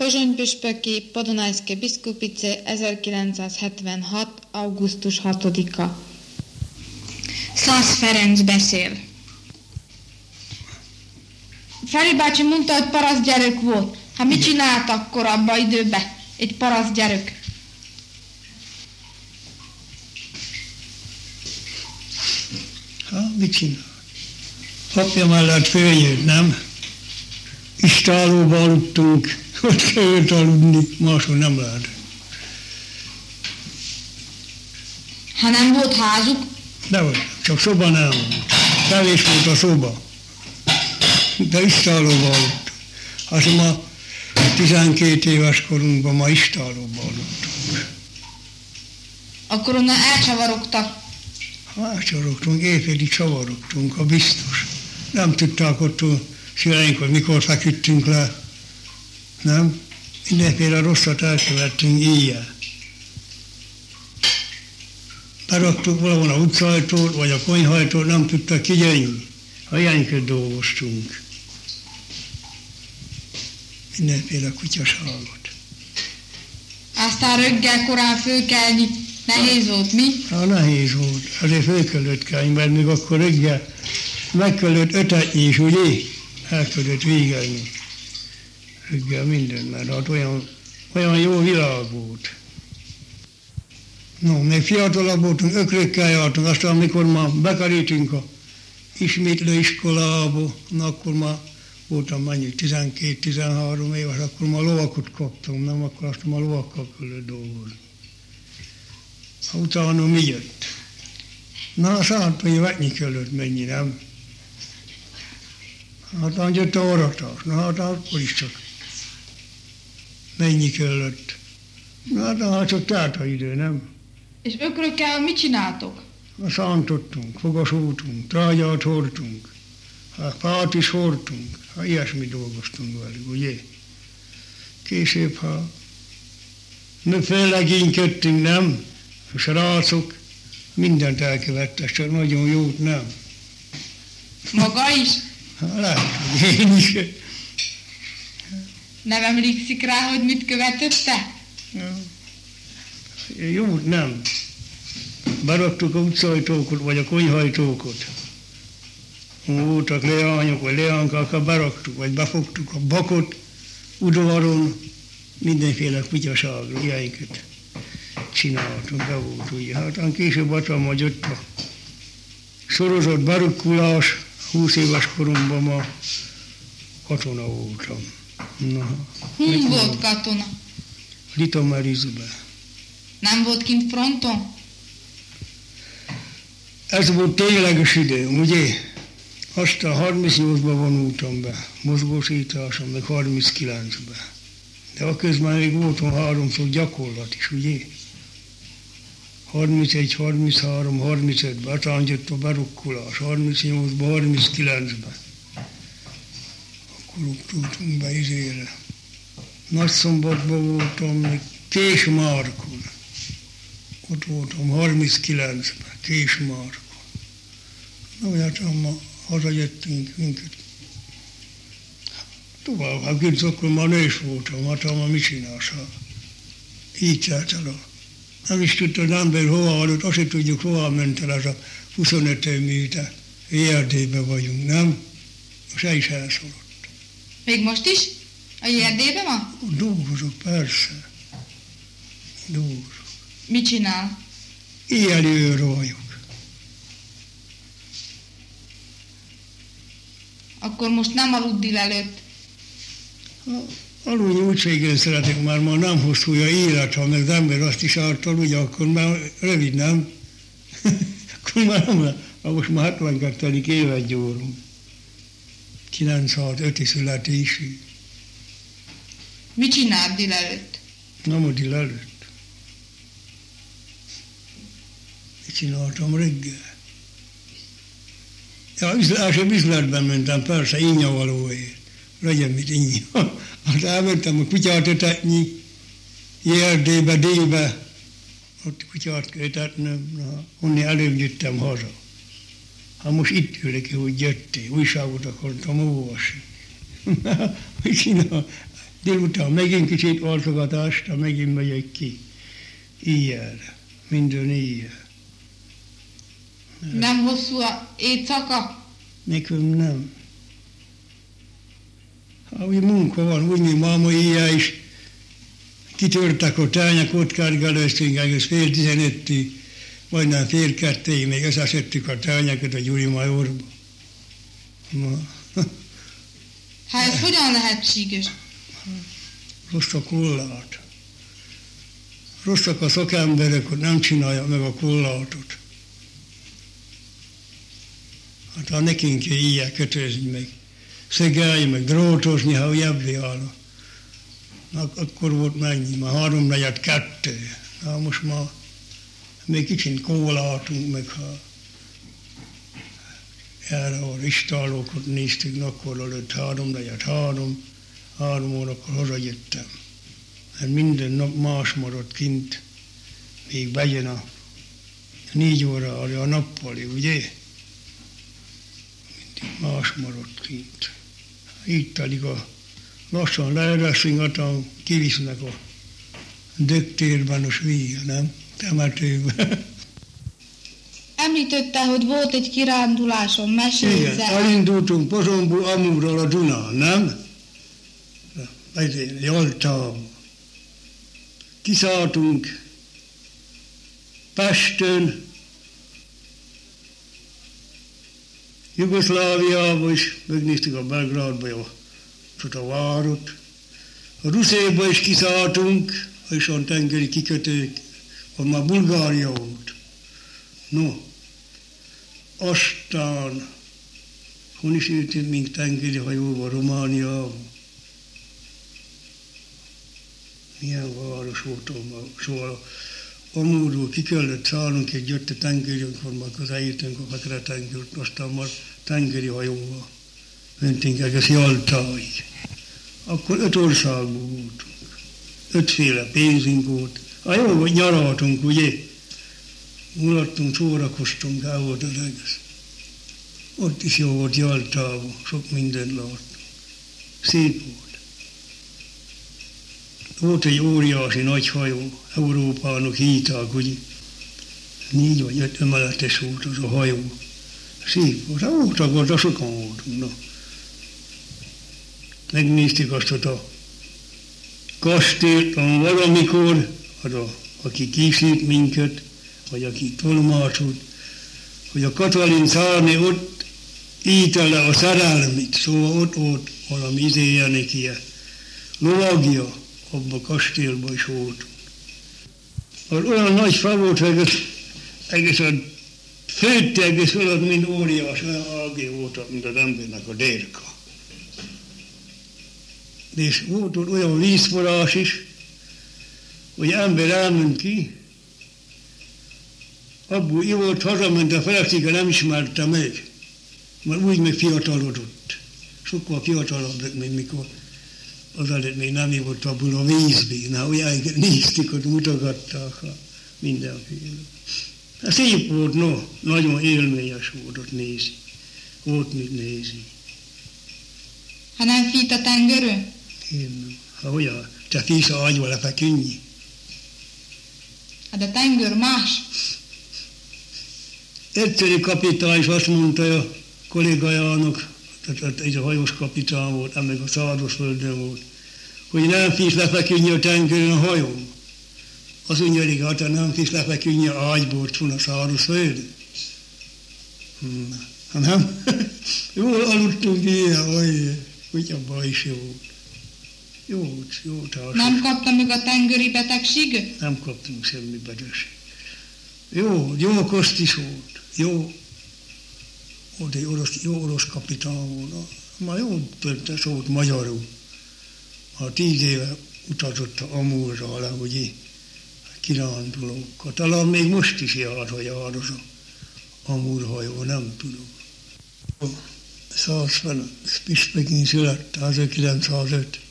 Pozsony-püspöki Podunajszke Biskupice 1976. augusztus 6-a. Szász Ferenc beszél. Feri bácsi mondta, hogy paraszt gyerek volt. Hát mit csinált akkor abban időben egy paraszt gyerek? Mit csinál? Apja mellett fölnyőtt, nem? Istálóba aludtunk, ott kellett aludni, máshol nem lehet. Ha nem volt házuk? Dehogy, csak szoba nem volt. Kevés volt a szoba. De istálóba aludtunk. Hát ma 12 éves korunkban ma istálóba aludtunk. Akkor onnan elcsavarogtak? Elcsavarogtunk, éjfélig csavarogtunk, a biztos. Nem tudták ott szüleink, hogy mikor feküdtünk le. Nem? Mindenféle rosszat elkövettünk éjjel. Beraktuk valahol a utcahajtót, vagy a konyhajtót, nem tudtak kigyönni. Ha ilyenket dolgoztunk. Mindenféle kutyaságot. Aztán reggel korán fölkelni nehéz volt, mi? Hát nehéz volt. Azért föl kellett kelni, mert még akkor reggel meg kellett ötetni is, ugye? El kellett végelni. Reggel minden, mert hát olyan jó világ volt. No, még fiatalabb voltunk, ökrökkel jártunk, aztán amikor ma bekerítünk a ismétlőiskolába, akkor ma voltam mennyi, 12-13 éves, akkor ma lovakot kaptam, nem? Akkor azt ma lovakkal kellett dolgozni. Utána mi jött? Na, a szántai vetni kellett menni, nem? Hát jött a aratás, na hát akkor is csak menni kellett. Na hát csak telt a idő, nem? És ökrökkel mit csináltok? Szántottunk, fogasoltunk, trágyát hordtunk, fát is hordtunk, ilyesmi dolgoztunk velük, ugye? Később, ha fellegénykedtünk, nem? A srácok mindent elkövettek, csak nagyon jót nem. Maga is? Lehet, hogy én is. Nem emlékszik rá, hogy mit követette? Jót nem. Beraktuk a utcahajtókot, vagy a konyhajtókot. Voltak leányok, vagy leánykák, beraktuk, vagy befogtuk a bakot udvaron, mindenféle kutyaságra, ilyeneket csináltunk, de volt ugye. Hát később atyám jött a sorozott barukkulás, 20 éves koromban ma katona voltam. Hol volt katona? Litomerizbe. Nem volt kint fronton? Ez volt tényleges időm, ugye? Aztán 38-ban vonultam be, mozgósításon, meg 39-ben. De aközben még voltam 3-szor gyakorlat is, ugye? 31, 33, 35-ben, aztán jött a barukkulás, 38-ban, 39-ben. Akkor ugrottunk be izére. Nagyszombatban voltam, még Késmárkon. Ott voltam 39-ben, Késmárkon. Na, hát ma hazajöttünk minket. Tovább, hát kint akkor már nős voltam, hát ma mit csinálsz? Így telt el. Nem is tudta az ember hova adott, azt sem tudjuk, hova ment el ez a 25 műte. Erdélyben vagyunk, nem? Most el is elszólott. Még most is? A Erdélyben van? Dolgozok, persze. Dolgozok. Mit csinál? Éjjeli őr vagyok. Akkor most nem alud délelőtt? Aludni úgy végén szeretek, már ma nem hosszúja élet, ha meg az ember azt is ártal, ugye, akkor már rövid, nem? Akkor már nem lehet. Most már 72. évet gyórom. 96. születésű. Mit csinál délelőtt? Nem a délelőtt. Mit csináltam reggel? Ja, első üzletben mentem, persze, innyavalóért. Legyen mit inni. Hát elmentem a kutyát etetni, Erdélybe, délbe, ott kutyát etetnem, onnan előbb jöttem haza. Hát most itt ülök, hogy jöttél, újságot akartam olvasni. Mit csinál? Délután megint kicsit altogatást, megint megyek ki. Éjjelre. Minden éjjel. Nem hosszú a éjszaka? Nekem nem. Ha úgy munka van, úgy, mint máma éjjel is kitörtek a tányák, ott kárgáloztunk egész 11-től, majdnem 1:30, még összeszedtük a tányákat a Gyuri Majorba. Hát ez hogyan lehetséges? Rossz a kollát. Rosszak a szakemberek, hogy nem csinálja meg a kollátot. Hát ha nekünk kell ilyen kötözni, meg szegelni, meg drótozni, ha ebbé állna. Akkor volt mennyi, már 3-4-2. Na most már még kicsit kólátunk, meg ha erre a ristálókat néztük, akkor előtt 3-4-3, 3 órakor hazajöttem. Mert minden nap más maradt kint, még begyen a 4 óra a nappali, ugye? Mindig más maradt kint. Így telik a lassan leereszünk, aztán kivisznek a dögtérben a svíja, nem? Temetőben. Említette, hogy volt egy kiránduláson, mesélj. Igen, elindultunk Pozsonyból Amúrral a Dunán, nem? Ezért Jaltában. Kiszálltunk Pesten, Jugoszláviába is, megnéztük a Belgrádba a várot. A Ruszéba is kiszálltunk, és a tengeri kikötők, ott már Bulgária volt. No, aztán, hol is ültünk még tengeri hajóba, Romániába. Milyen város volt, szóval Amúrról ki kellett szállnunk egy jött a tengeri, amikor már közelítünk a Fekete tengert, aztán már tengeri hajóval mentünk egész Jaltáig. Akkor 5 országban voltunk. 5 féle pénzünk volt. Jó, hogy nyaraltunk, ugye? Mulattunk, szórakoztunk, el volt az egész. Ott is jó volt Jaltában, sok mindent láttunk. Szép volt. Volt egy óriási nagy hajó, Európának hívták, ugye? 4 vagy 5 emeletes volt az a hajó. Szép volt, voltak ott, sokan voltunk. No. Megnéztük azt a kastélyt, valamikor, aki kísért minket, vagy aki tolmácsolt, hogy a Katalin szárny ott íte le a szerelmét, szóval ott volt valami izéjenek ilyen lovagja, abban a kastélyban is voltunk. Olyan nagy fa volt, hogy egészen főtte egész alatt, mint óriás, olyan algé volt, mint az embernek a dérka. És volt ott olyan vízforrás is, hogy ember elment ki, abból ivott, hazament, a felesége nem ismerte meg, mert úgy meg fiatalodott. Sokkal fiatalabb, mint mikor az előtt még nem ivott abból a vízből. Na, olyan néztük, ott mutogatták mindenféle. Hát szép volt, no, nagyon élményes volt ott nézni. Ott mit nézni. Ha nem fít a tengerön? Én nem. Ha olyan, te físz a ágyba lefeküdni. Hát a tenger más. Egyszerű kapitány is azt mondta a kollégájának, tehát egy a hajós kapitány volt, meg a Szárazföldön volt, hogy nem físz lefeküdni a tengeren a hajón. Az mondja, hát nem físz lefeküdni a ágyból a Szárazföldön. Nem? Jól aludtunk ilyen, hogy abban is jó. Jó társas. Nem kapta meg a tengeri betegséget? Nem kaptunk semmi betegséget. Jó koszt is volt. Volt egy orosz kapitány volt. Már jó történt, szólt magyarul. Már 10 éve utazott Amúrra alá, ugye, kirándulókkal. Talán még most is jár, hogy jár az Amúr hajó, nem tudom. 150 Spitzbergen született, 1905.